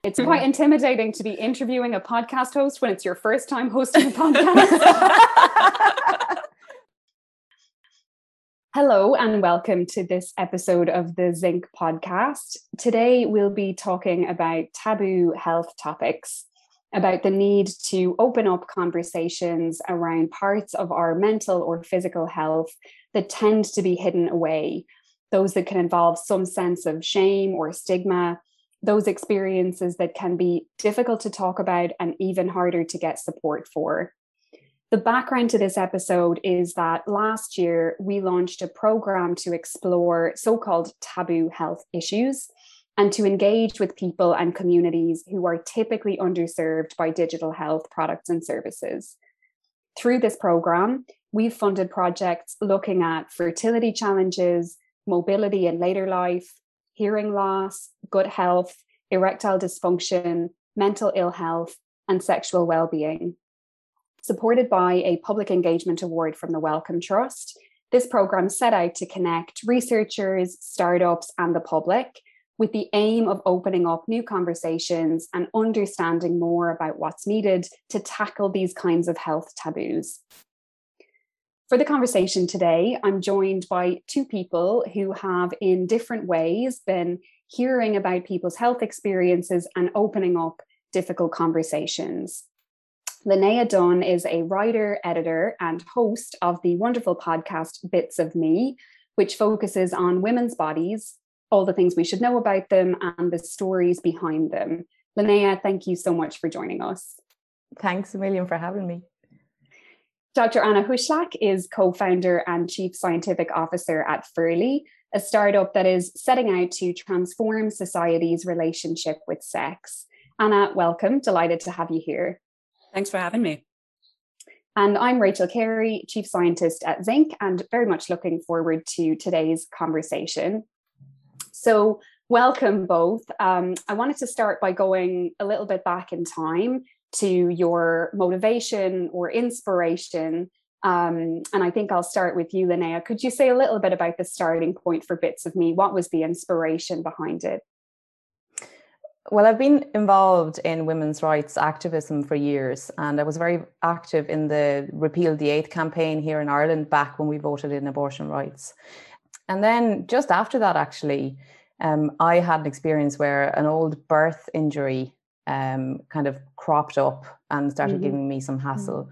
It's quite intimidating to be interviewing a podcast host when it's your first time hosting a podcast. Hello and welcome to this episode of the Zinc podcast. Today we'll be talking about taboo health topics, about the need to open up conversations around parts of our mental or physical health that tend to be hidden away, those that can involve some sense of shame or stigma, those experiences that can be difficult to talk about and even harder to get support for. The background to this episode is that last year we launched a program to explore so-called taboo health issues and to engage with people and communities who are typically underserved by digital health products and services. Through this program, we've funded projects looking at fertility challenges, mobility in later life, hearing loss, gut health, erectile dysfunction, mental ill health, and sexual well-being. Supported by a public engagement award from the Wellcome Trust, this program set out to connect researchers, startups, and the public with the aim of opening up new conversations and understanding more about what's needed to tackle these kinds of health taboos. For the conversation today, I'm joined by two people who have in different ways been hearing about people's health experiences and opening up difficult conversations. Linnea Dunn is a writer, editor, and host of the wonderful podcast Bits of Me, which focuses on women's bodies, all the things we should know about them, and the stories behind them. Linnea, thank you so much for joining us. Thanks a million for having me. Dr. Anna Huschlak is co-founder and chief scientific officer at Furly, a startup that is setting out to transform society's relationship with sex. Anna, welcome. Delighted to have you here. Thanks for having me. And I'm Rachel Carey, Chief Scientist at Zinc, and very much looking forward to today's conversation. So welcome both. I wanted to start by going a little bit back in time to your motivation or inspiration. And I think I'll start with you, Linnea. Could you say a little bit about the starting point for Bits of Me? What was the inspiration behind it? Well, I've been involved in women's rights activism for years, and I was very active in the Repeal the 8th campaign here in Ireland back when we voted in abortion rights. And then just after that, actually, I had an experience where an old birth injury kind of cropped up and started giving me some hassle,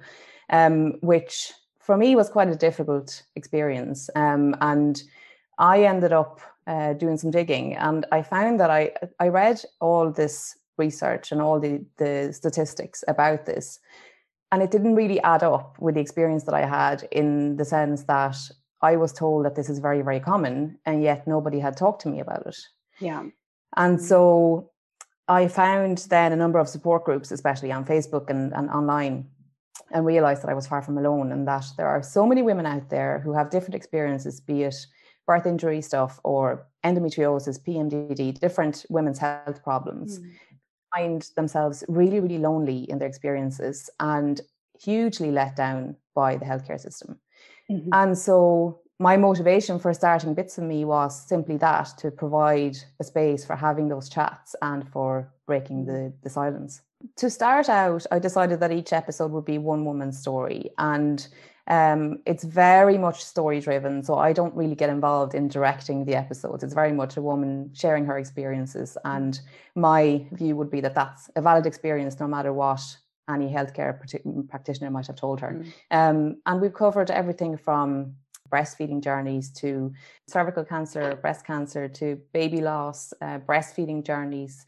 which for me was quite a difficult experience. And I ended up doing some digging, and I found that I read all this research and all the statistics about this, and it didn't really add up with the experience that I had, in the sense that I was told that this is very, very common, and yet nobody had talked to me about it. Yeah. And so I found then a number of support groups, especially on Facebook and online, and realized that I was far from alone, and that there are so many women out there who have different experiences, be it birth injury stuff or endometriosis, PMDD, different women's health problems, find themselves really, really lonely in their experiences and hugely let down by the healthcare system. And so my motivation for starting Bits of Me was simply that, to provide a space for having those chats and for breaking the silence. To start out, I decided that each episode would be one woman's story, and it's very much story driven, so I don't really get involved in directing the episodes. It's very much a woman sharing her experiences, and my view would be that that's a valid experience no matter what any healthcare practitioner might have told her. And we've covered everything from breastfeeding journeys to cervical cancer, breast cancer, to baby loss, breastfeeding journeys,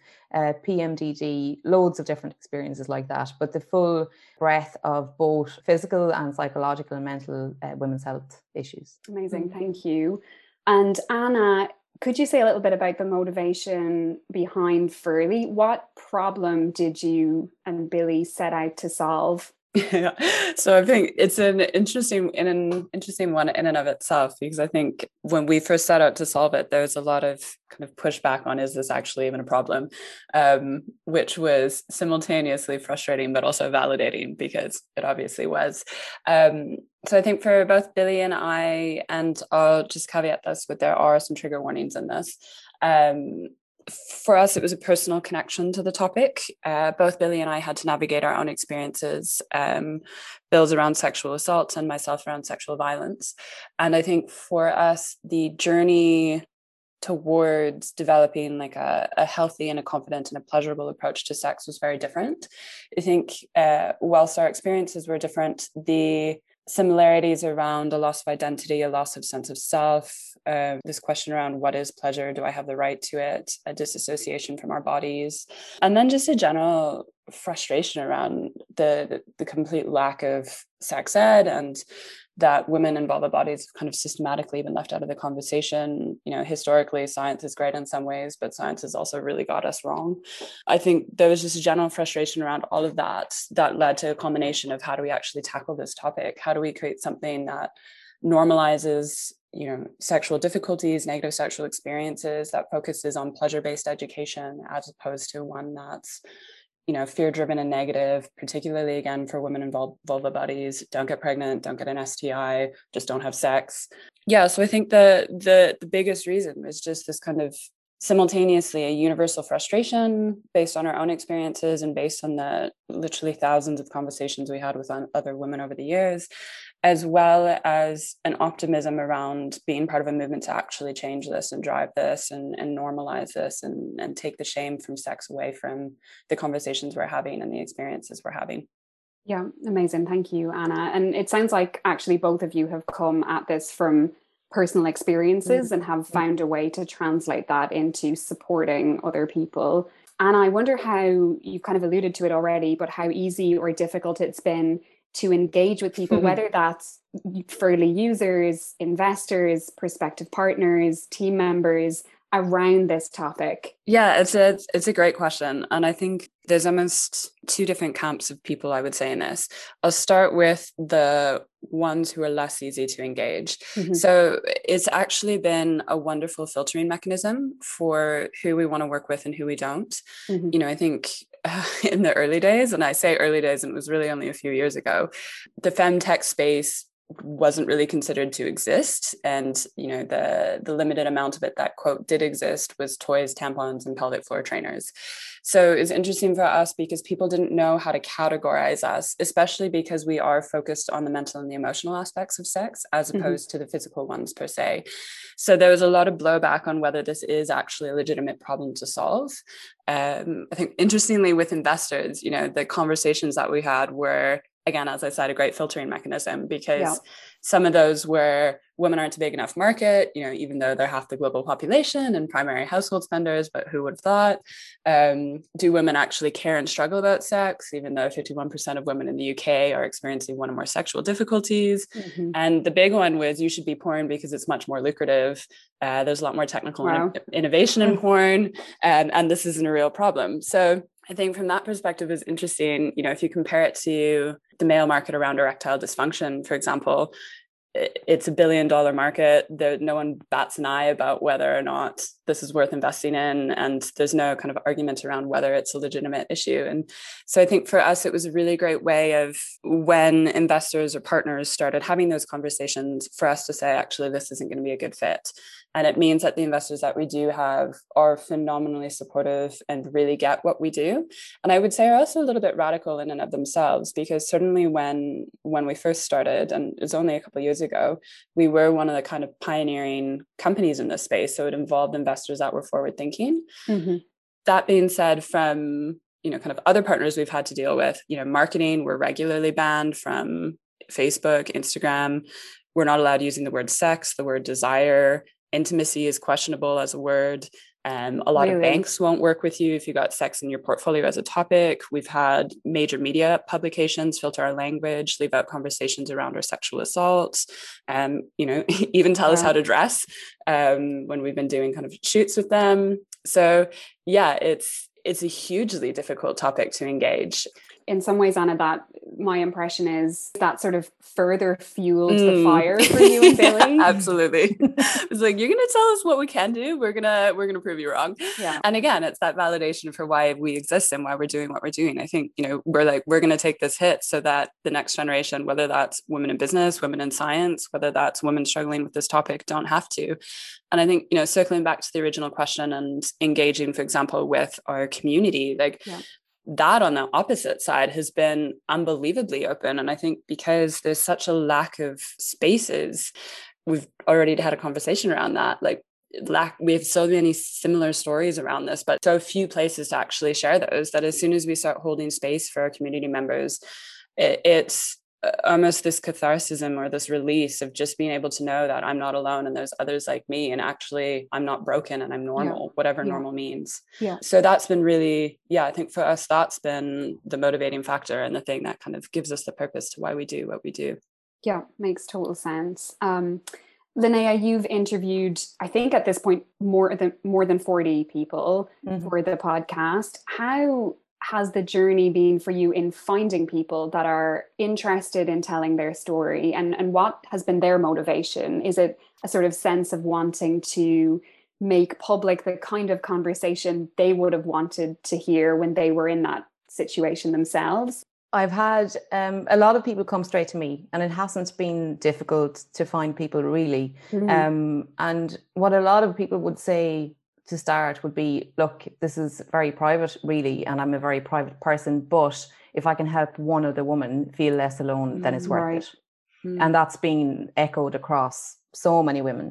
PMDD, loads of different experiences like that, but the full breadth of both physical and psychological and mental women's health issues. Amazing, thank you. And Anna, could you say a little bit about the motivation behind Furly? What problem did you and Billy set out to solve? Yeah. So I think it's an interesting one in and of itself, because I think when we first set out to solve it, there was a lot of kind of pushback on, is this actually even a problem? Which was simultaneously frustrating, but also validating, because it obviously was. So I think for both Billy and I, and I'll just caveat this with, there are some trigger warnings in this. for us, it was a personal connection to the topic. Both Billy and I had to navigate our own experiences, Bill's around sexual assault and myself around sexual violence. And I think for us, the journey towards developing like a healthy and a confident and a pleasurable approach to sex was very different. I think whilst our experiences were different, the similarities around a loss of identity, a loss of sense of self, this question around what is pleasure, do I have the right to it, a disassociation from our bodies, and then just a general frustration around the complete lack of sex ed, and that women and vulva bodies have kind of systematically been left out of the conversation. You know, historically, science is great in some ways, but science has also really got us wrong. I think there was just a general frustration around all of that led to a combination of how do we actually tackle this topic? How do we create something that normalizes, you know, sexual difficulties, negative sexual experiences, that focuses on pleasure-based education as opposed to one that's, you know, fear-driven and negative, particularly again for women and vulva bodies. Don't get pregnant, don't get an STI, just don't have sex. Yeah, so I think the biggest reason was just this kind of simultaneously a universal frustration based on our own experiences and based on the literally thousands of conversations we had with other women over the years, as well as an optimism around being part of a movement to actually change this and drive this and normalize this and take the shame from sex away from the conversations we're having and the experiences we're having. Yeah, amazing. Thank you, Anna. And it sounds like actually both of you have come at this from personal experiences and have found a way to translate that into supporting other people. And I wonder how, you've kind of alluded to it already, but how easy or difficult it's been to engage with people, whether that's early users, investors, prospective partners, team members, around this topic? Yeah, it's a great question. And I think there's almost two different camps of people, I would say, in this. I'll start with the ones who are less easy to engage. So it's actually been a wonderful filtering mechanism for who we want to work with and who we don't. You know, I think in the early days, and I say early days, and it was really only a few years ago, the femtech space wasn't really considered to exist. And, you know, the limited amount of it that, quote, did exist was toys, tampons, and pelvic floor trainers. So it's interesting for us because people didn't know how to categorize us, especially because we are focused on the mental and the emotional aspects of sex as opposed to the physical ones per se. So there was a lot of blowback on whether this is actually a legitimate problem to solve. I think interestingly with investors, you know, the conversations that we had were, again, as I said, a great filtering mechanism, because some of those were women aren't a big enough market, you know, even though they're half the global population and primary household spenders, but who would have thought? Do women actually care and struggle about sex, even though 51% of women in the UK are experiencing one or more sexual difficulties? And the big one was you should be porn because it's much more lucrative. There's a lot more technical innovation in porn, and this isn't a real problem. So I think from that perspective is interesting. You know, if you compare it to the male market around erectile dysfunction, for example, it's $1 billion market. No one bats an eye about whether or not this is worth investing in. And there's no kind of argument around whether it's a legitimate issue. And so I think for us, it was a really great way of when investors or partners started having those conversations for us to say, actually, this isn't going to be a good fit. And it means that the investors that we do have are phenomenally supportive and really get what we do. And I would say are also a little bit radical in and of themselves, because certainly when we first started, and it was only a couple of years ago, we were one of the kind of pioneering companies in this space. So it involved investors that were forward thinking. That being said, from, you know, kind of other partners we've had to deal with, you know, marketing, we're regularly banned from Facebook, Instagram. We're not allowed using the word sex, the word desire. Intimacy is questionable as a word. A lot of banks won't work with you if you got sex in your portfolio as a topic. We've had major media publications filter our language, leave out conversations around our sexual assaults, you know, even tell us how to dress when we've been doing kind of shoots with them. So yeah, it's a hugely difficult topic to engage. in some ways, Anna, that my impression is that sort of further fueled the fire for you and Billy. Yeah, absolutely. It's like, you're going to tell us what we can do. We're going to prove you wrong. Yeah. And again, it's that validation for why we exist and why we're doing what we're doing. I think, we're going to take this hit so that the next generation, whether that's women in business, women in science, whether that's women struggling with this topic, don't have to. And I think, circling back to the original question and engaging, for example, with our community, that on the opposite side has been unbelievably open. And I think because there's such a lack of spaces, we've already had a conversation around that. We have so many similar stories around this, but so few places to actually share those, that as soon as we start holding space for our community members, it's almost this catharsis or this release of just being able to know that I'm not alone and there's others like me, and actually I'm not broken and I'm normal, whatever normal means. So that's been really, I think for us, that's been the motivating factor and the thing that kind of gives us the purpose to why we do what we do. Yeah, makes total sense. Linnea, you've interviewed, I think at this point, more than 40 people for the podcast. How has the journey been for you in finding people that are interested in telling their story, and what has been their motivation? Is it a sort of sense of wanting to make public the kind of conversation they would have wanted to hear when they were in that situation themselves? I've had a lot of people come straight to me, and it hasn't been difficult to find people, really. And what a lot of people would say to start would be, look, this is very private, really, and I'm a very private person, but if I can help one other woman feel less alone, then it's worth it. And that's been echoed across so many women.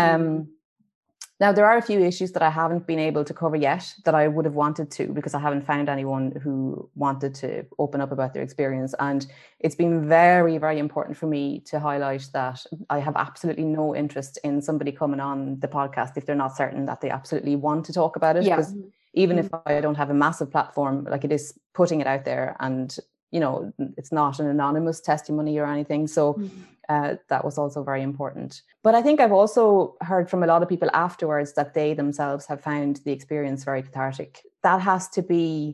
Now, there are a few issues that I haven't been able to cover yet that I would have wanted to, because I haven't found anyone who wanted to open up about their experience. And it's been very, very important for me to highlight that I have absolutely no interest in somebody coming on the podcast if they're not certain that they absolutely want to talk about it. Because even if I don't have a massive platform, it is putting it out there, and it's not an anonymous testimony or anything. So that was also very important. But I think I've also heard from a lot of people afterwards that they themselves have found the experience very cathartic. That has to be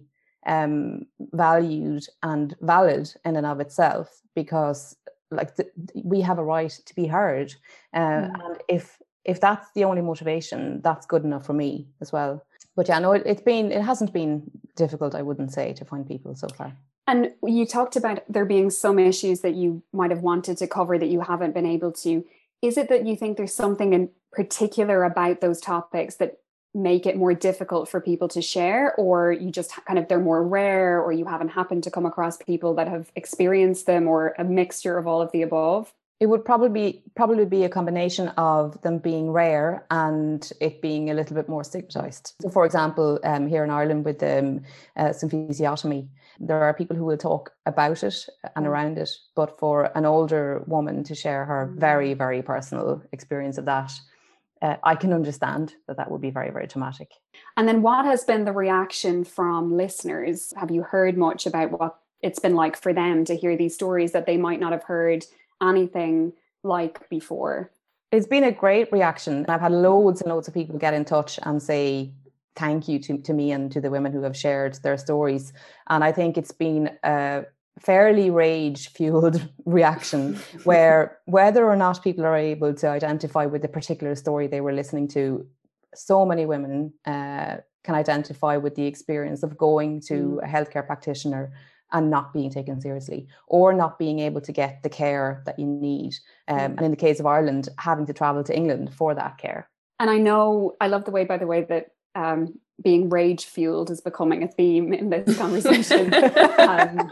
valued and valid in and of itself, because we have a right to be heard. And if that's the only motivation, that's good enough for me as well. But it hasn't been difficult, I wouldn't say, to find people so far. And you talked about there being some issues that you might have wanted to cover that you haven't been able to. Is it that you think there's something in particular about those topics that make it more difficult for people to share, or you just they're more rare, or you haven't happened to come across people that have experienced them, or a mixture of all of the above? It would probably be a combination of them being rare and it being a little bit more stigmatized. So, for example, here in Ireland with symphysiotomy, there are people who will talk about it and around it, but for an older woman to share her very, very personal experience of that, I can understand that would be very, very traumatic. And then what has been the reaction from listeners? Have you heard much about what it's been like for them to hear these stories that they might not have heard anything like before? It's been a great reaction. I've had loads and loads of people get in touch and say thank you to me and to the women who have shared their stories. And I think it's been a fairly rage-fueled reaction where whether or not people are able to identify with the particular story they were listening to, so many women can identify with the experience of going to a healthcare practitioner and not being taken seriously, or not being able to get the care that you need. And in the case of Ireland, having to travel to England for that care. And I love the way, by the way, that being rage fueled is becoming a theme in this conversation. I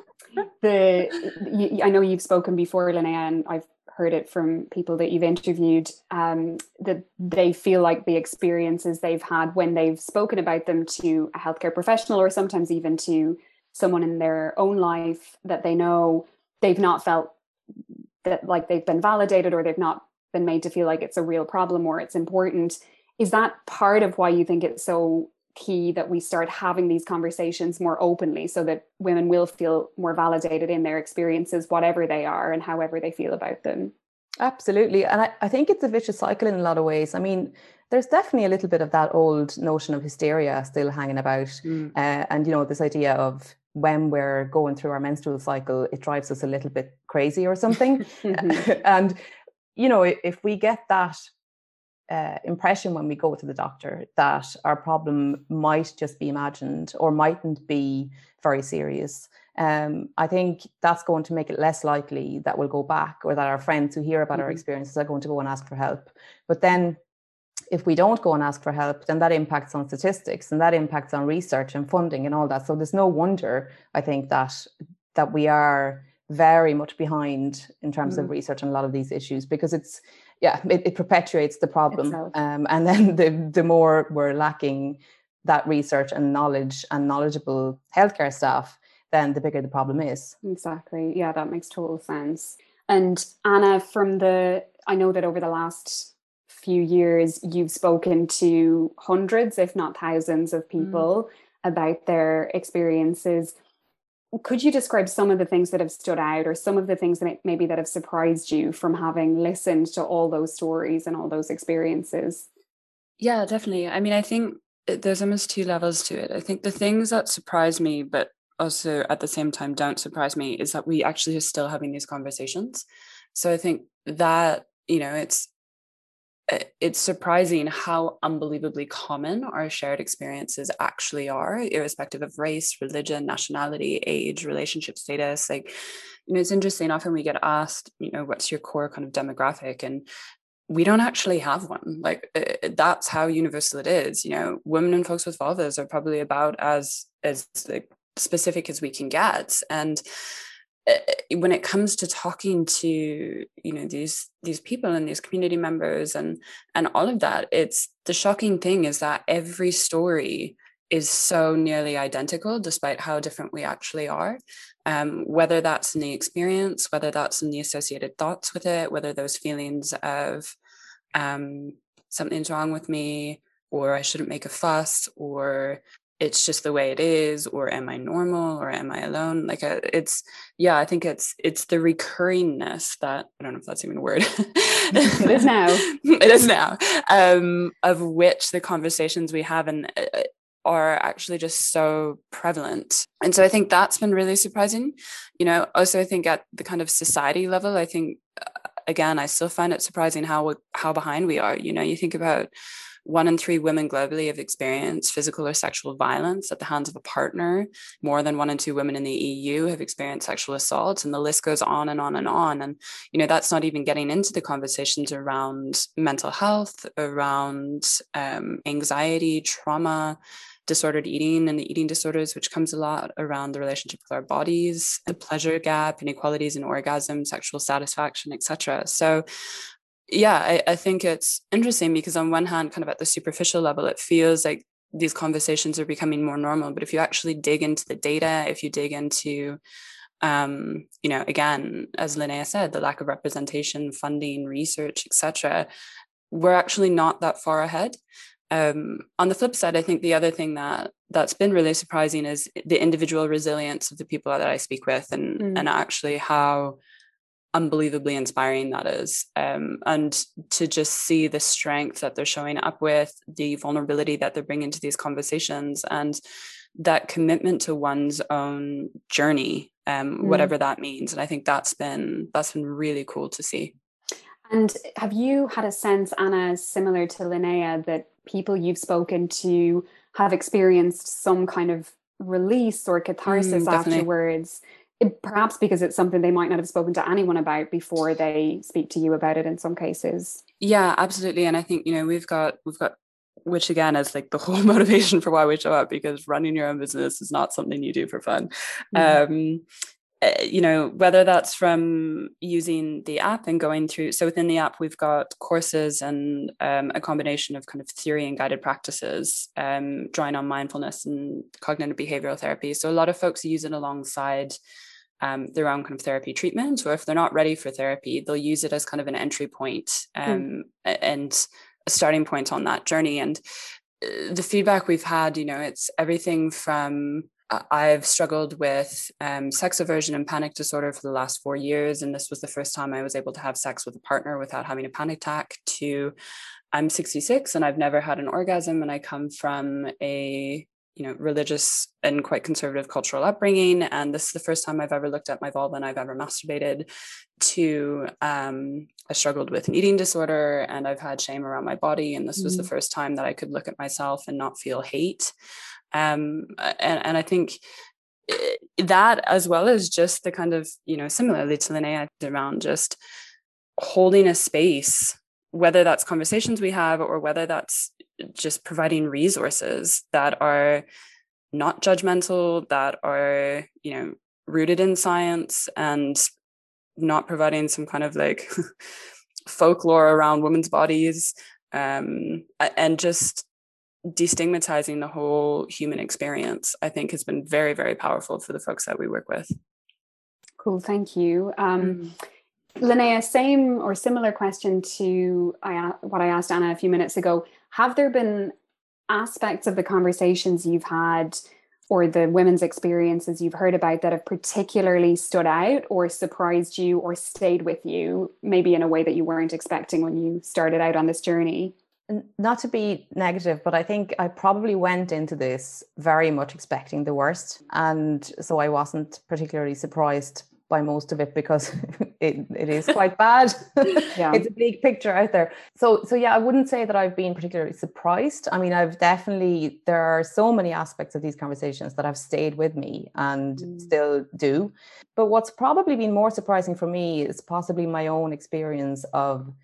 know you've spoken before, Linnea, and I've heard it from people that you've interviewed, that they feel like the experiences they've had when they've spoken about them to a healthcare professional, or sometimes even to someone in their own life that they know, they've not felt that they've been validated, or they've not been made to feel like it's a real problem or it's important. Is that part of why you think it's so key that we start having these conversations more openly, so that women will feel more validated in their experiences, whatever they are and however they feel about them? Absolutely. And I think it's a vicious cycle in a lot of ways. I mean, there's definitely a little bit of that old notion of hysteria still hanging about. And, this idea of when we're going through our menstrual cycle, it drives us a little bit crazy or something. And, you know, if we get that impression when we go to the doctor that our problem might just be imagined or mightn't be very serious, I think that's going to make it less likely that we'll go back, or that our friends who hear about our experiences are going to go and ask for help. But then if we don't go and ask for help, then that impacts on statistics, and that impacts on research and funding and all that. So there's no wonder, I think, that we are very much behind in terms of research on a lot of these issues, because it perpetuates the problem. And then the more we're lacking that research and knowledge and knowledgeable healthcare staff, then the bigger the problem is. Exactly. Yeah, that makes total sense. And Anna, I know that over the last few years, you've spoken to hundreds, if not thousands of people about their experiences. Could you describe some of the things that have stood out, or some of the things that maybe that have surprised you from having listened to all those stories and all those experiences? Yeah, definitely. I mean, I think there's almost two levels to it. I think the things that surprise me, but also at the same time don't surprise me, is that we actually are still having these conversations. So I think that, you know, it's surprising how unbelievably common our shared experiences actually are, irrespective of race, religion, nationality, age, relationship status. Like, you know, it's interesting. Often we get asked, you know, what's your core kind of demographic? And we don't actually have one. Like, that's how universal it is. You know, women and folks with vulvas are probably about as like specific as we can get. And when it comes to talking to, you know, these people and these community members and all of that, it's the shocking thing is that every story is so nearly identical, despite how different we actually are. Whether that's in the experience, whether that's in the associated thoughts with it, whether those feelings of something's wrong with me, or I shouldn't make a fuss, or it's just the way it is, or am I normal, or am I alone? Like I think it's the recurringness that, I don't know if that's even a word. It is now. It is now. Of which the conversations we have and are actually just so prevalent. And so I think that's been really surprising. You know, also I think at the kind of society level, I think, again, I still find it surprising how behind we are. You know, you think about 1 in 3 women globally have experienced physical or sexual violence at the hands of a partner. More than 1 in 2 women in the EU have experienced sexual assault, and the list goes on and on and on. And, you know, that's not even getting into the conversations around mental health, around anxiety, trauma, disordered eating and the eating disorders, which comes a lot around the relationship with our bodies, the pleasure gap, inequalities in orgasm, sexual satisfaction, etc. So yeah, I think it's interesting because on one hand, kind of at the superficial level, it feels like these conversations are becoming more normal. But if you actually dig into the data, if you dig into, you know, again, as Linnea said, the lack of representation, funding, research, etc., we're actually not that far ahead. On the flip side, I think the other thing that's been really surprising is the individual resilience of the people that I speak with, and actually how unbelievably inspiring that is, and to just see the strength that they're showing up with, the vulnerability that they're bringing to these conversations, and that commitment to one's own journey, whatever that means. And I think that's been really cool to see. And have you had a sense, Anna, similar to Linnea, that people you've spoken to have experienced some kind of release or catharsis afterwards? Perhaps because it's something they might not have spoken to anyone about before they speak to you about it in some cases. Yeah, absolutely. And I think, you know, we've got, which again is like the whole motivation for why we show up, because running your own business is not something you do for fun. You know, whether that's from using the app and going through, so within the app, we've got courses and a combination of kind of theory and guided practices, drawing on mindfulness and cognitive behavioral therapy. So a lot of folks use it alongside their own kind of therapy treatment, or if they're not ready for therapy, they'll use it as kind of an entry point and a starting point on that journey. And the feedback we've had, you know, it's everything from I've struggled with sex aversion and panic disorder for the last 4 years, and this was the first time I was able to have sex with a partner without having a panic attack, to I'm 66 and I've never had an orgasm, and I come from a religious and quite conservative cultural upbringing, and this is the first time I've ever looked at my vulva and I've ever masturbated. To I struggled with an eating disorder and I've had shame around my body, and this was the first time that I could look at myself and not feel hate. And I think that, as well as just the kind of, similarly to Linnea, around just holding a space, whether that's conversations we have or whether that's just providing resources that are not judgmental, that are, rooted in science, and not providing some kind of like folklore around women's bodies, and just destigmatizing the whole human experience, I think has been very, very powerful for the folks that we work with. Cool, thank you. Linnea, same or similar question to what I asked Anna a few minutes ago. Have there been aspects of the conversations you've had or the women's experiences you've heard about that have particularly stood out or surprised you or stayed with you, maybe in a way that you weren't expecting when you started out on this journey? Not to be negative, but I think I probably went into this very much expecting the worst. And so I wasn't particularly surprised by most of it, because it is quite bad. Yeah. It's a big picture out there. So yeah, I wouldn't say that I've been particularly surprised. I mean, there are so many aspects of these conversations that have stayed with me and still do. But what's probably been more surprising for me is possibly my own experience of,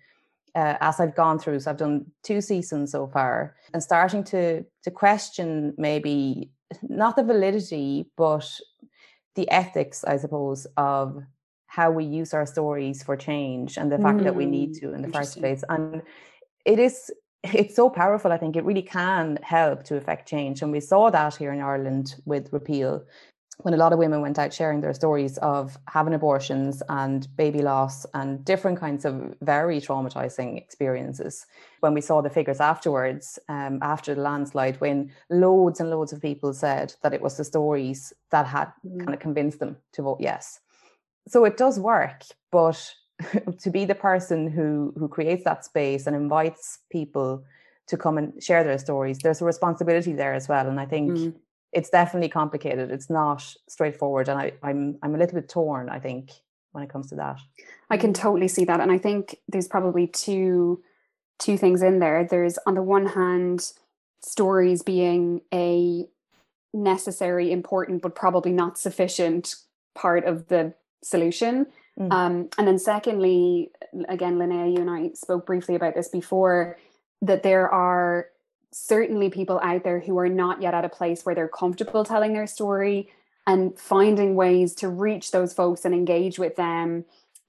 as I've gone through, so I've done 2 seasons so far, and starting to question maybe not the validity, but the ethics, I suppose, of how we use our stories for change, and the fact that we need to in the first place. And it's so powerful. I think it really can help to affect change. And we saw that here in Ireland with repeal, when a lot of women went out sharing their stories of having abortions and baby loss and different kinds of very traumatizing experiences. When we saw the figures afterwards, after the landslide, when loads and loads of people said that it was the stories that had kind of convinced them to vote yes. So it does work, but to be the person who creates that space and invites people to come and share their stories, there's a responsibility there as well. And I think it's definitely complicated. It's not straightforward. And I'm a little bit torn, I think, when it comes to that. I can totally see that. And I think there's probably two things in there. There's, on the one hand, stories being a necessary, important, but probably not sufficient part of the solution. And then secondly, again, Linnea, you and I spoke briefly about this before, that there are certainly people out there who are not yet at a place where they're comfortable telling their story, and finding ways to reach those folks and engage with them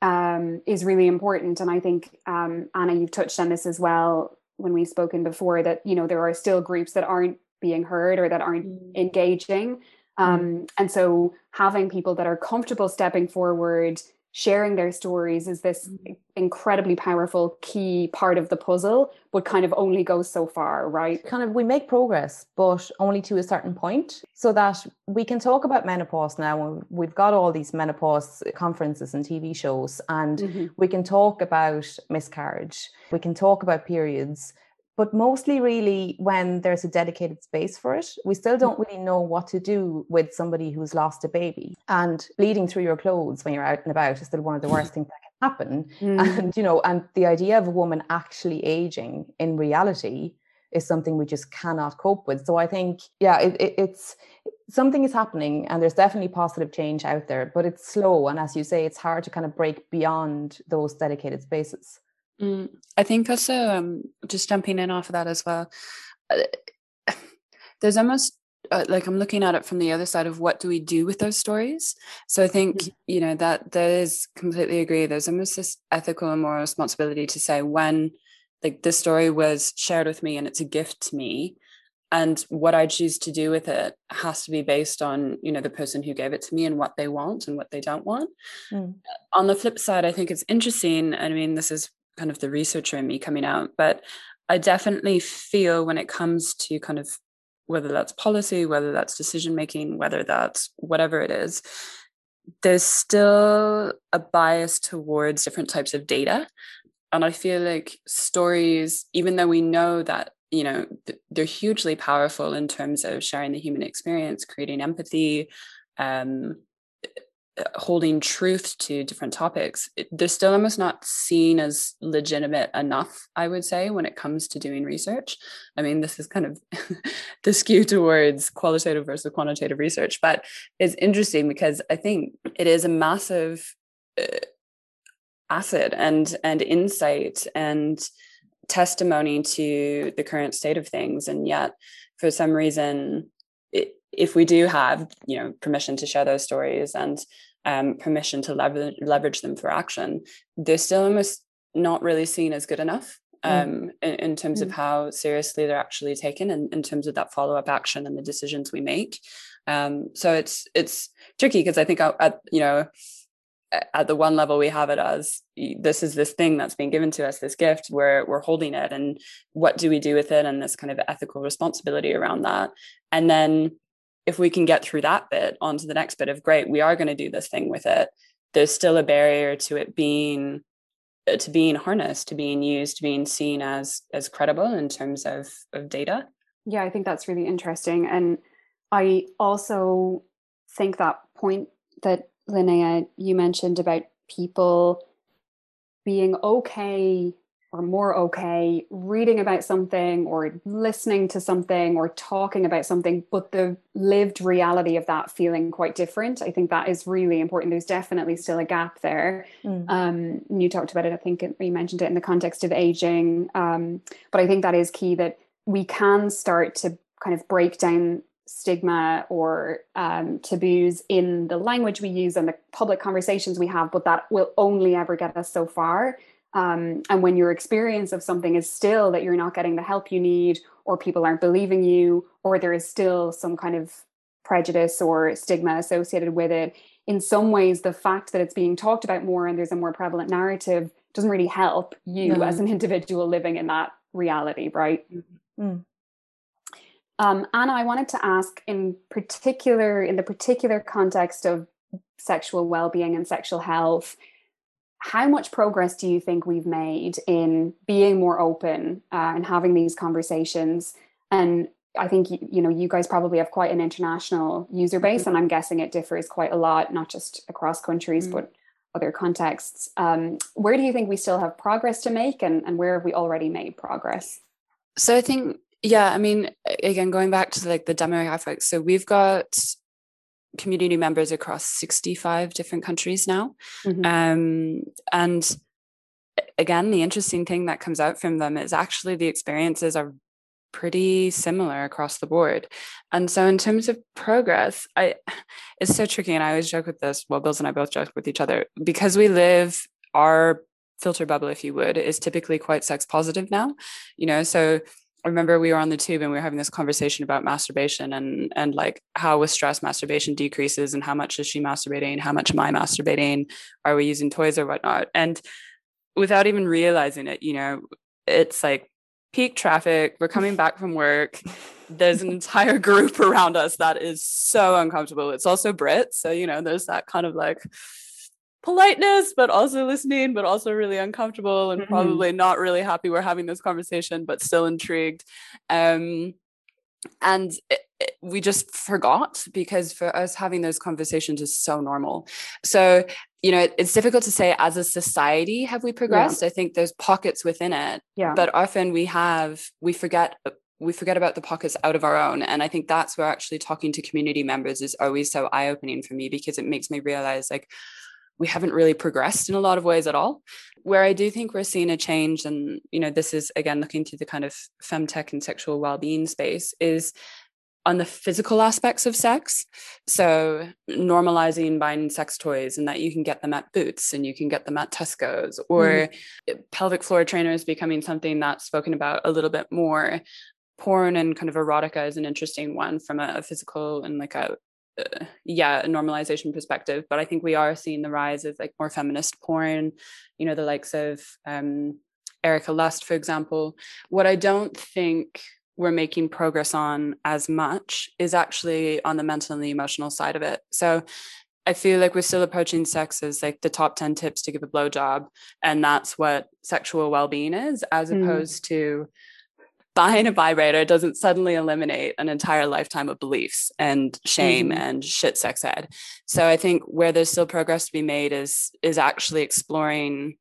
is really important. And I think, Anna, you've touched on this as well when we've spoken before, that, there are still groups that aren't being heard or that aren't engaging. And so having people that are comfortable stepping forward, sharing their stories, is this incredibly powerful key part of the puzzle, but kind of only goes so far, right? Kind of, we make progress, but only to a certain point, so that we can talk about menopause now. We've got all these menopause conferences and TV shows, and we can talk about miscarriage, we can talk about periods, but mostly really when there's a dedicated space for it. We still don't really know what to do with somebody who's lost a baby, and bleeding through your clothes when you're out and about is still one of the worst things that can happen. And, and the idea of a woman actually aging in reality is something we just cannot cope with. So I think, it's something is happening, and there's definitely positive change out there, but it's slow. And as you say, it's hard to kind of break beyond those dedicated spaces. I think also, just jumping in off of that as well, there's almost like, I'm looking at it from the other side of what do we do with those stories. So I think, that is completely agree. There's almost this ethical and moral responsibility to say, when like this story was shared with me and it's a gift to me, and what I choose to do with it has to be based on, the person who gave it to me and what they want and what they don't want. On the flip side, I think it's interesting. I mean, this is kind of the researcher in me coming out, but I definitely feel when it comes to kind of, whether that's policy, whether that's decision making, whether that's whatever it is, there's still a bias towards different types of data. And I feel like stories, even though we know that they're hugely powerful in terms of sharing the human experience, creating empathy, holding truth to different topics. They're still almost not seen as legitimate enough, I would say, when it comes to doing research. I mean, this is kind of the skew towards qualitative versus quantitative research, but it's interesting because I think it is a massive asset and insight and testimony to the current state of things. And yet, for some reason, if we do have, permission to share those stories and permission to leverage them for action, they're still almost not really seen as good enough in terms of how seriously they're actually taken, and in terms of that follow-up action and the decisions we make. So it's tricky, because I think at the one level we have it as this is this thing that's been given to us, this gift, where we're holding it, and what do we do with it, and this kind of ethical responsibility around that. And then if we can get through that bit onto the next bit of, great, we are going to do this thing with it, there's still a barrier to it being harnessed, to being used, to being seen as credible in terms of data. Yeah, I think that's really interesting. And I also think that point that Linnea, you mentioned about people being okay or more okay reading about something or listening to something or talking about something, but the lived reality of that feeling quite different. I think that is really important. There's definitely still a gap there. You talked about it, I think you mentioned it in the context of aging. But I think that is key, that we can start to kind of break down stigma or taboos in the language we use and the public conversations we have, but that will only ever get us so far. And when your experience of something is still that you're not getting the help you need, or people aren't believing you, or there is still some kind of prejudice or stigma associated with it, in some ways the fact that it's being talked about more and there's a more prevalent narrative doesn't really help you as an individual living in that reality, right? Anna, I wanted to ask, in the particular context of sexual well-being and sexual health, how much progress do you think we've made in being more open and having these conversations? And I think, you guys probably have quite an international user base, and I'm guessing it differs quite a lot, not just across countries, but other contexts. Where do you think we still have progress to make, and where have we already made progress? So I think, I mean, again, going back to like the demographics, so we've got community members across 65 different countries now. And again, the interesting thing that comes out from them is actually the experiences are pretty similar across the board. And so in terms of progress, it's so tricky. And I always joke with this, well, Bills and I both joke with each other, because we live, our filter bubble, if you would, is typically quite sex positive now, so I remember we were on the tube and we were having this conversation about masturbation and like how with stress masturbation decreases, and how much is she masturbating? How much am I masturbating? Are we using toys or whatnot? And without even realizing it, it's like peak traffic. We're coming back from work. There's an entire group around us that is so uncomfortable. It's also Brit. So, there's that kind of like politeness, but also listening, but also really uncomfortable and probably not really happy we're having this conversation, but still intrigued. And we just forgot, because for us having those conversations is so normal. So, it's difficult to say as a society, have we progressed? I think there's pockets within it, but often we forget about the pockets out of our own. And I think that's where actually talking to community members is always so eye-opening for me, because it makes me realize like, we haven't really progressed in a lot of ways at all. Where I do think we're seeing a change, and, this is, again, looking through the kind of femtech and sexual well-being space, is on the physical aspects of sex. So normalizing buying sex toys, and that you can get them at Boots and you can get them at Tesco's, or pelvic floor trainers becoming something that's spoken about a little bit more. Porn and kind of erotica is an interesting one from a physical and like a normalization perspective. But I think we are seeing the rise of like more feminist porn, the likes of Erica Lust, for example. What I don't think we're making progress on as much is actually on the mental and the emotional side of it. So I feel like we're still approaching sex as like the top 10 tips to give a blowjob, and that's what sexual well-being is, as opposed to buying a vibrator doesn't suddenly eliminate an entire lifetime of beliefs and shame and shit sex ed. So I think where there's still progress to be made is actually exploring,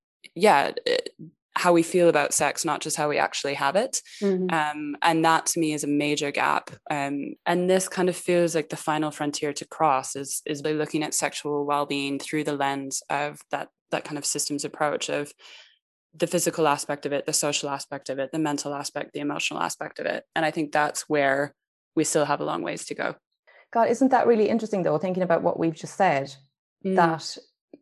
how we feel about sex, not just how we actually have it. And that to me is a major gap. And this kind of feels like the final frontier to cross is by looking at sexual well-being through the lens of that kind of systems approach of the physical aspect of it, the social aspect of it, the mental aspect, the emotional aspect of it. And I think that's where we still have a long ways to go. God, isn't that really interesting though, thinking about what we've just said, that,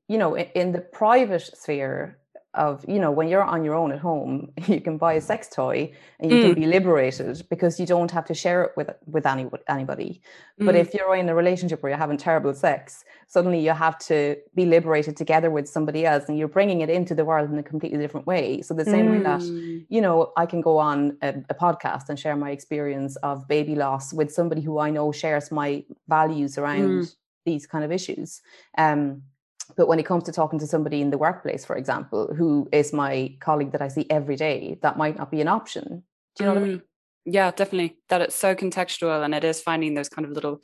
in the private sphere of, when you're on your own at home, you can buy a sex toy and you can be liberated because you don't have to share it with anybody. But if you're in a relationship where you're having terrible sex, suddenly you have to be liberated together with somebody else, and you're bringing it into the world in a completely different way. So the same way that, I can go on a podcast and share my experience of baby loss with somebody who I know shares my values around these kind of issues. But when it comes to talking to somebody in the workplace, for example, who is my colleague that I see every day, that might not be an option. Do you know what I mean? Yeah, definitely. That it's so contextual, and it is finding those kind of little...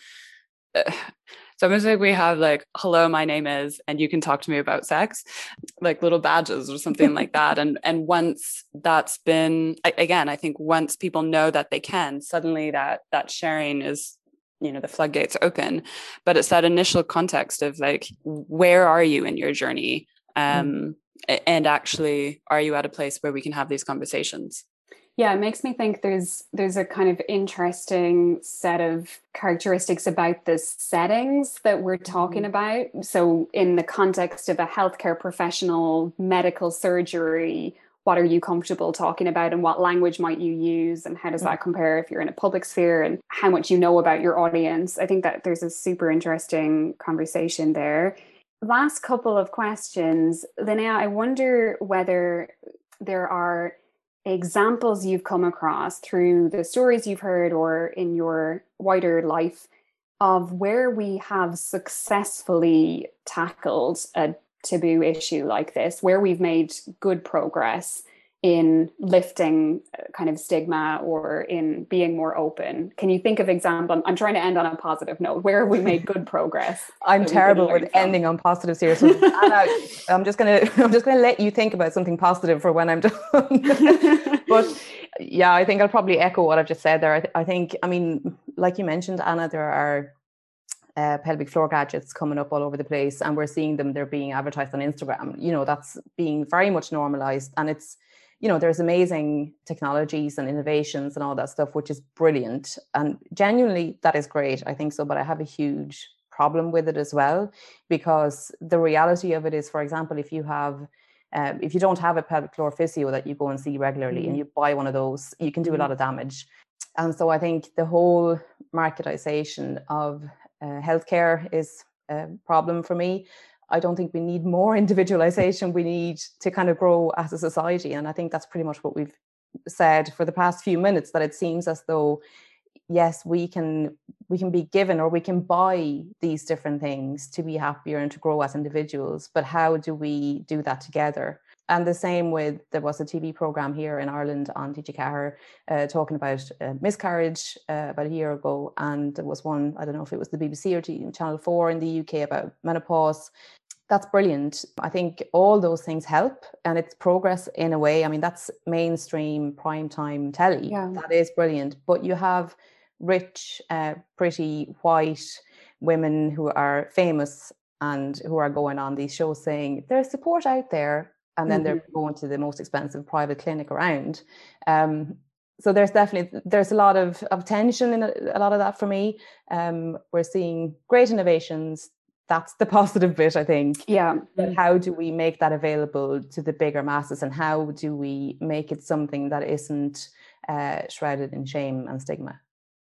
It's almost like we have like, hello, my name is, and you can talk to me about sex, like little badges or something like that. And once that's been, again, I think once people know that they can, suddenly that sharing is, the floodgates open. But it's that initial context of like, where are you in your journey? And actually, are you at a place where we can have these conversations? Yeah, it makes me think there's a kind of interesting set of characteristics about the settings that we're talking about. So in the context of a healthcare professional, medical surgery, what are you comfortable talking about, and what language might you use, and how does that compare if you're in a public sphere, and how much you know about your audience? I think that there's a super interesting conversation there. Last couple of questions. Linnea, I wonder whether there are examples you've come across through the stories you've heard or in your wider life of where we have successfully tackled a taboo issue like this, where we've made good progress in lifting kind of stigma or in being more open. Can you think of examples? I'm trying to end on a positive note. Where have we made good progress? I'm terrible with ending on positives here. So Anna, I'm just gonna let you think about something positive for when I'm done. But yeah, I think I'll probably echo what I've just said there. I think, like you mentioned, Anna, there are pelvic floor gadgets coming up all over the place, and we're seeing them. They're being advertised on Instagram. That's being very much normalized, and it's, there's amazing technologies and innovations and all that stuff, which is brilliant. And genuinely, that is great. I think so. But I have a huge problem with it as well, because the reality of it is, for example, if you don't have a pelvic floor physio that you go and see regularly and you buy one of those, you can do a lot of damage. And so I think the whole marketization of healthcare is a problem for me. I don't think we need more individualization. We need to kind of grow as a society. And I think that's pretty much what we've said for the past few minutes, that it seems as though, yes, we can be given, or we can buy these different things to be happier and to grow as individuals. But how do we do that together? And the same with, there was a TV program here in Ireland on TG Cahir talking about miscarriage about a year ago. And there was one, I don't know if it was the BBC or Channel 4 in the UK, about menopause. That's brilliant. I think all those things help, and it's progress in a way. That's mainstream primetime telly. Yeah. That is brilliant. But you have rich, pretty white women who are famous and who are going on these shows saying there's support out there. And then they're going to the most expensive private clinic around. So there's a lot of tension in a lot of that for me. We're seeing great innovations. That's the positive bit, I think. Yeah. But how do we make that available to the bigger masses? And how do we make it something that isn't shrouded in shame and stigma?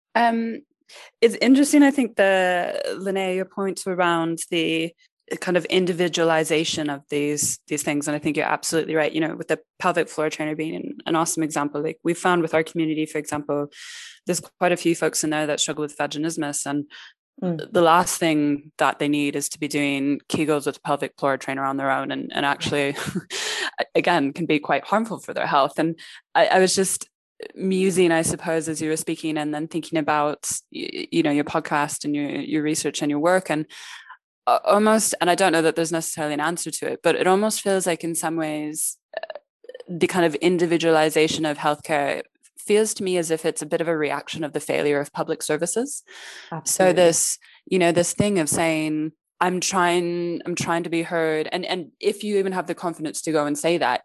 It's interesting, I think, Linnea, your points around the kind of individualization of these things. And I think you're absolutely right. With the pelvic floor trainer being an awesome example, like we found with our community, for example, there's quite a few folks in there that struggle with vaginismus. And the last thing that they need is to be doing Kegels with a pelvic floor trainer on their own. And actually, again, can be quite harmful for their health. And I was just musing, I suppose, as you were speaking, and then thinking about, your podcast and your research and your work, and almost, and I don't know that there's necessarily an answer to it, but it almost feels like in some ways the kind of individualization of healthcare feels to me as if it's a bit of a reaction of the failure of public services. Absolutely. So this thing of saying, I'm trying to be heard. And if you even have the confidence to go and say that,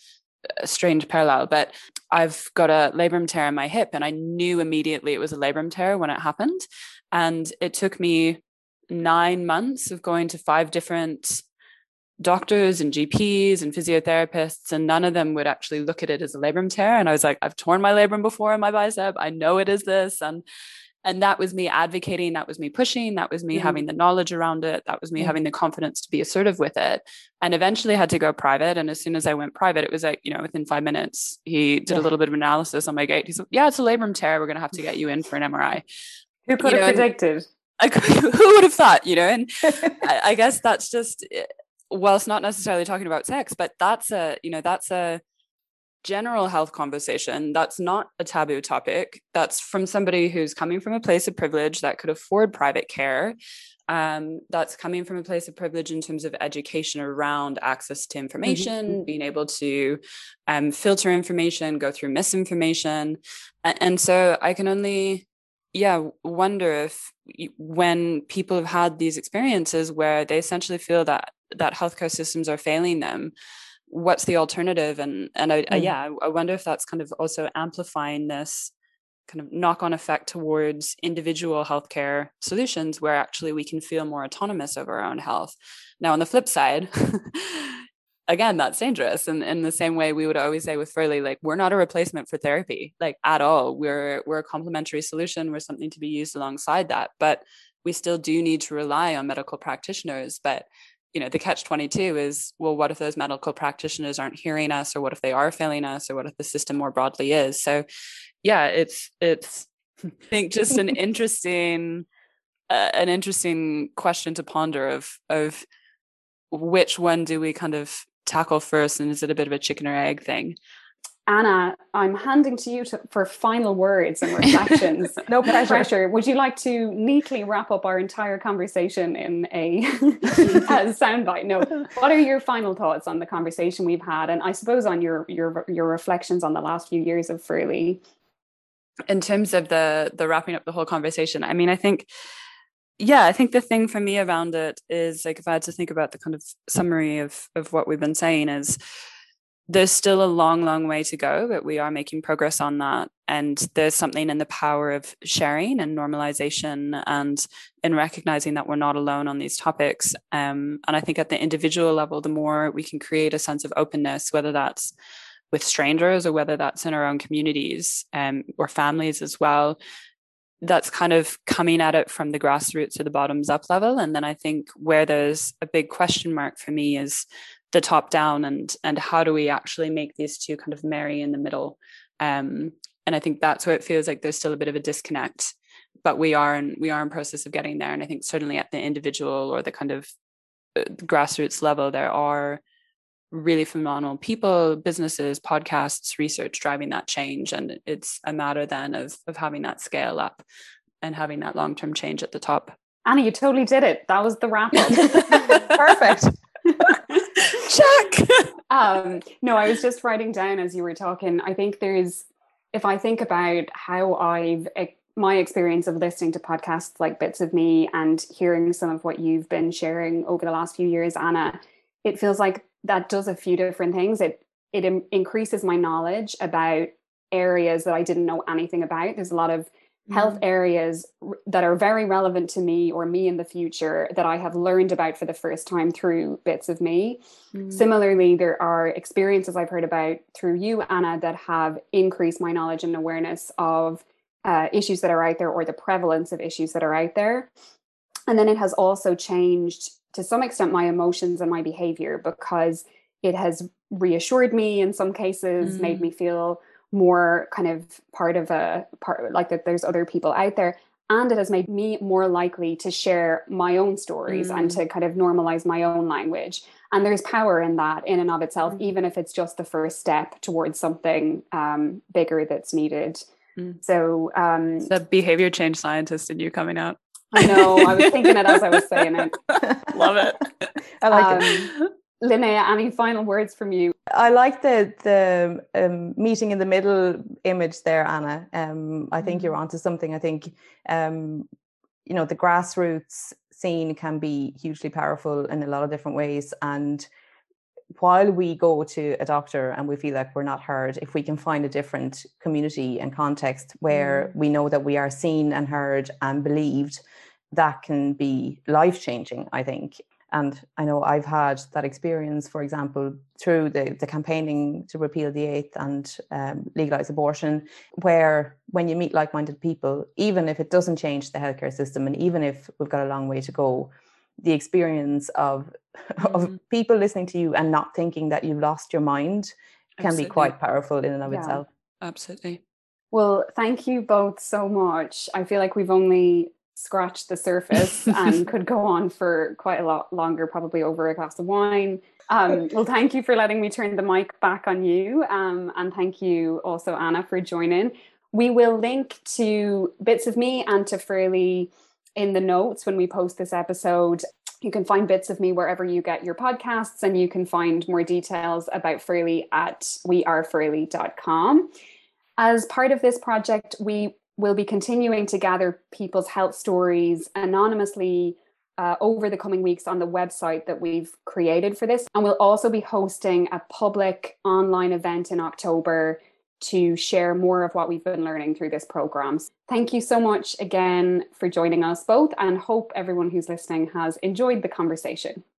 a strange parallel, but I've got a labrum tear in my hip, and I knew immediately it was a labrum tear when it happened. And it took me 9 months of going to 5 different doctors and GPs and physiotherapists, and none of them would actually look at it as a labrum tear. And I was like, I've torn my labrum before in my bicep. I know it is this. And that was me advocating. That was me pushing. That was me having the knowledge around it. That was me having the confidence to be assertive with it. And eventually I had to go private. And as soon as I went private, it was like, within 5 minutes, he did a little bit of analysis on my gait. He's like, yeah, it's a labrum tear. We're going to have to get you in for an MRI. Who could have predicted? Who would have thought, and I guess that's just, well, it's not necessarily talking about sex, but that's a general health conversation. That's not a taboo topic. That's from somebody who's coming from a place of privilege that could afford private care. That's coming from a place of privilege in terms of education around access to information, being able to filter information, go through misinformation. And so I can only wonder if when people have had these experiences where they essentially feel that healthcare systems are failing them, what's the alternative? And I wonder if that's kind of also amplifying this kind of knock-on effect towards individual healthcare solutions where actually we can feel more autonomous over our own health. Now, on the flip side, again, that's dangerous. And in the same way we would always say with Furley, like, we're not a replacement for therapy, like, at all. We're a complementary solution. We're something to be used alongside that. But we still do need to rely on medical practitioners. But the catch-22 is, well, what if those medical practitioners aren't hearing us, or what if they are failing us, or what if the system more broadly is? So it's I think just an interesting question to ponder of which one do we kind of tackle first, and is it a bit of a chicken or egg thing? Anna, I'm handing to you for final words and reflections. No pressure. Would you like to neatly wrap up our entire conversation in a soundbite? No. What are your final thoughts on the conversation we've had, and I suppose on your reflections on the last few years of Furley? In terms of the wrapping up the whole conversation, I mean, I think the thing for me around it is, like, if I had to think about the kind of summary of what we've been saying, is there's still a long, long way to go, but we are making progress on that. And there's something in the power of sharing and normalization, and in recognizing that we're not alone on these topics. And I think at the individual level, the more we can create a sense of openness, whether that's with strangers or whether that's in our own communities or families as well, that's kind of coming at it from the grassroots to the bottoms up level. And then I think where there's a big question mark for me is the top down, and how do we actually make these two kind of marry in the middle? And I think that's where it feels like there's still a bit of a disconnect, but we are in process of getting there. And I think certainly at the individual or the kind of grassroots level, there are really phenomenal people, businesses, podcasts, research driving that change. And it's a matter then of having that scale up and having that long-term change at the top. Anna, you totally did it. That was the wrap up. Perfect. Check. No, I was just writing down as you were talking. I think if I think about how my experience of listening to podcasts like Bits of Me and hearing some of what you've been sharing over the last few years, Anna, it feels like that does a few different things. It increases my knowledge about areas that I didn't know anything about. There's a lot of health areas that are very relevant to me or me in the future that I have learned about for the first time through Bits of Me. Similarly, there are experiences I've heard about through you, Anna, that have increased my knowledge and awareness of issues that are out there, or the prevalence of issues that are out there. And then it has also changed to some extent my emotions and my behavior, because it has reassured me in some cases, made me feel more kind of part like that there's other people out there. And it has made me more likely to share my own stories and to kind of normalize my own language. And there's power in that in and of itself, even if it's just the first step towards something bigger that's needed. So it's the behavior change scientist in you coming out. I know, I was thinking it as I was saying it. Love it. I like it. Linnea, any final words from you? I like the meeting in the middle image there, Anna. I think you're onto something. I think, the grassroots scene can be hugely powerful in a lot of different ways. And while we go to a doctor and we feel like we're not heard, if we can find a different community and context where we know that we are seen and heard and believed, that can be life-changing, I think. And I know I've had that experience, for example, through the campaigning to repeal the eighth and legalise abortion, where when you meet like-minded people, even if it doesn't change the healthcare system and even if we've got a long way to go, the experience of people listening to you and not thinking that you've lost your mind can be quite powerful in and of itself. Absolutely. Well, thank you both so much. I feel like we've only scratched the surface and could go on for quite a lot longer, probably over a glass of wine. Well, thank you for letting me turn the mic back on you. And thank you also, Anna, for joining. We will link to bits of me and to Frearly in the notes when we post this episode. You can find bits of me wherever you get your podcasts, and you can find more details about Frearly at wearefrearly.com. As part of this project, we will be continuing to gather people's health stories anonymously over the coming weeks on the website that we've created for this. And we'll also be hosting a public online event in October to share more of what we've been learning through this program. Thank you so much again for joining us both, and hope everyone who's listening has enjoyed the conversation.